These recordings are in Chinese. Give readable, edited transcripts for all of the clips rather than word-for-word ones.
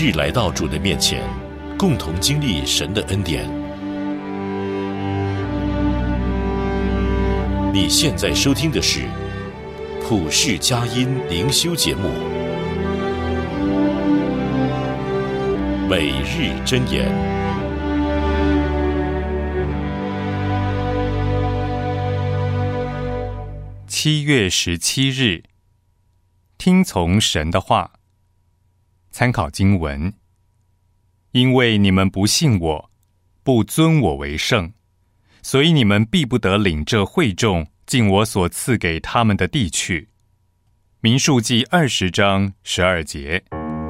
日来到主的面前，共同经历神的恩典。你现在收听的是普世佳音灵修节目，每日箴言。 7月17日，听从神的话。参考经文：因为你们不信我，不尊我为圣，所以你们必不得领这会众进我所赐给他们的地去。民数记20章12节。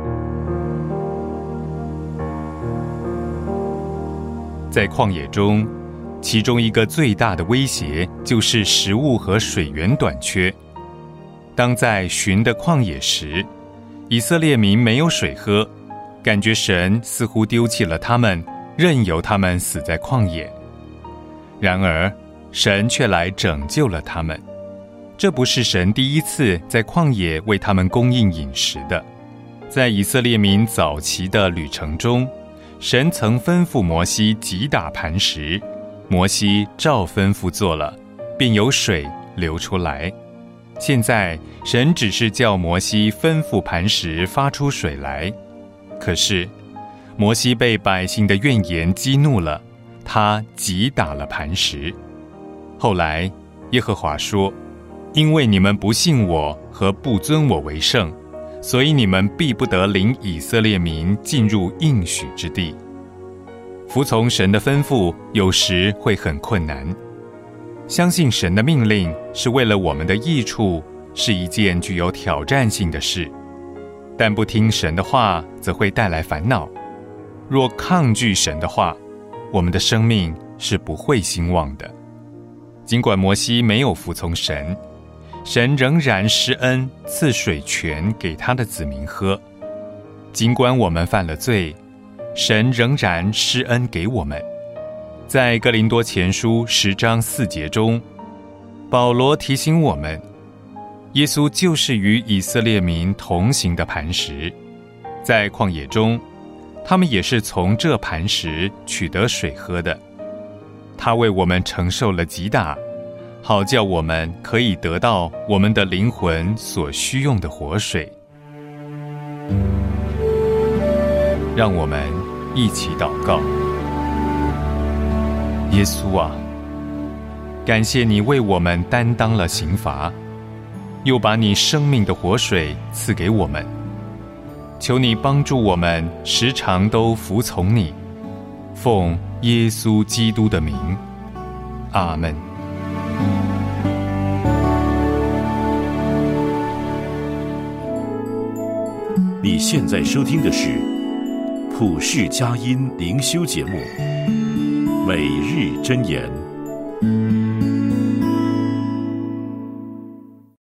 在旷野中，其中一个最大的威胁就是食物和水源短缺。当在寻的旷野时，以色列民没有水喝，感觉神似乎丢弃了他们，任由他们死在旷野。然而，神却来拯救了他们。这不是神第一次在旷野为他们供应饮食的。在以色列民早期的旅程中，神曾吩咐摩西击打磐石，摩西照吩咐做了，便有水流出来。现在神只是叫摩西吩咐磐石发出水来，可是摩西被百姓的怨言激怒了，他击打了磐石。后来耶和华说：因为你们不信我和不尊我为圣，所以你们必不得领以色列民进入应许之地。服从神的吩咐有时会很困难，相信神的命令是为了我们的益处，是一件具有挑战性的事。但不听神的话，则会带来烦恼。若抗拒神的话，我们的生命是不会兴旺的。尽管摩西没有服从神，神仍然施恩赐水泉给他的子民喝。尽管我们犯了罪，神仍然施恩给我们。在哥林多前书10章4节中，保罗提醒我们，耶稣就是与以色列民同行的磐石。在旷野中，他们也是从这磐石取得水喝的。他为我们承受了击打，好叫我们可以得到我们的灵魂所需用的活水。让我们一起祷告。耶稣啊，感谢你为我们担当了刑罚，又把你生命的活水赐给我们。求你帮助我们时常都服从你，奉耶稣基督的名，阿们。 你现在收听的是普世佳音灵修节目，每日箴言。